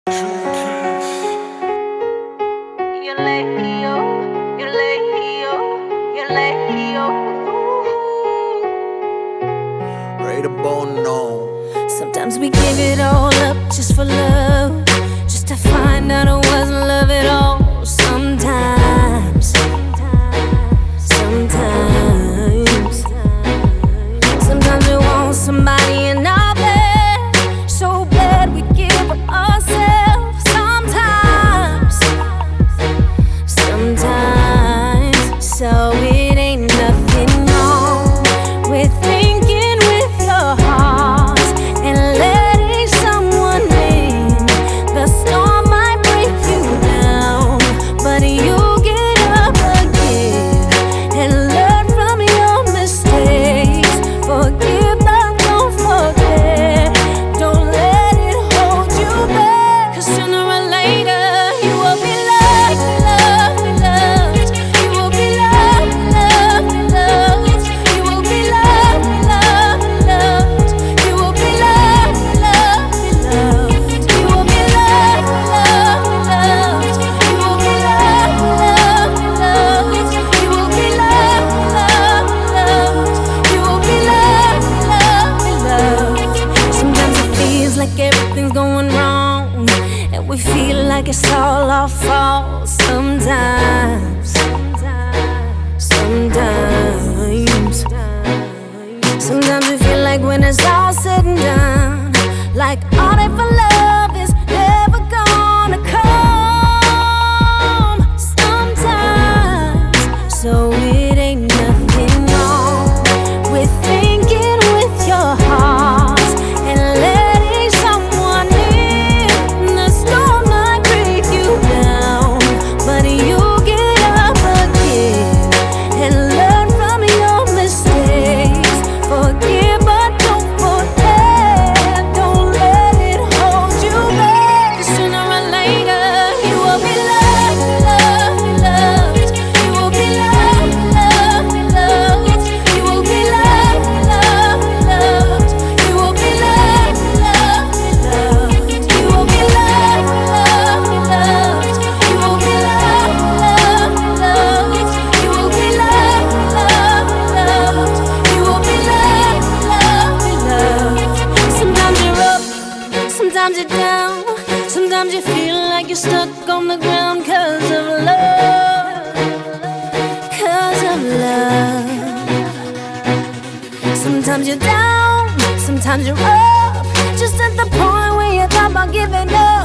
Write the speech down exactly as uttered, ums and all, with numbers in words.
Sometimes we give it all up just for love, just to find out it wasn't love at all. Sometimes, sometimes, sometimes we want somebody in our bed, so bad we give up ourselves. Sometimes, sometimes, so it ain't nothing wrong with thinking with your heart and letting someone in. The storm might break you down, but you get up again and learn from your mistakes. Forgive but don't forget. Don't let it hold you back, 'cause sooner or later you will be loved, loved, loved. You will be loved, loved, loved. You will be loved, loved, loved. You will be loved, loved, loved. You will be loved, loved, loved. You will be loved, loved, loved. You will be loved, loved, loved. You will be loved, loved, loved. Sometimes it feels like everything's going wrong, and we feel like it's all our fault. Sometimes, sometimes, sometimes we feel like when it's all said and done, like all that for love is never gonna come. Sometimes, so it ain't nothing wrong with thinking with your heart and letting someone in. The storm might break you down, but you get up again and learn from your mistakes. Forgive but don't forget. Don't let it hold you back, 'cause sooner or later you will be loved, loved, loved. You will be loved, loved, loved. You will be loved, loved, loved. You will be loved, loved, loved. You will be loved, loved, loved. You will be loved, loved, loved. You will be loved, loved, loved. You will be loved, loved, loved. Sometimes you're up, sometimes you're down. Sometimes you feel like you're stuck on the ground 'cause of love, 'cause of love. Sometimes you're down, sometimes you're up, just at the point where you thought about giving up.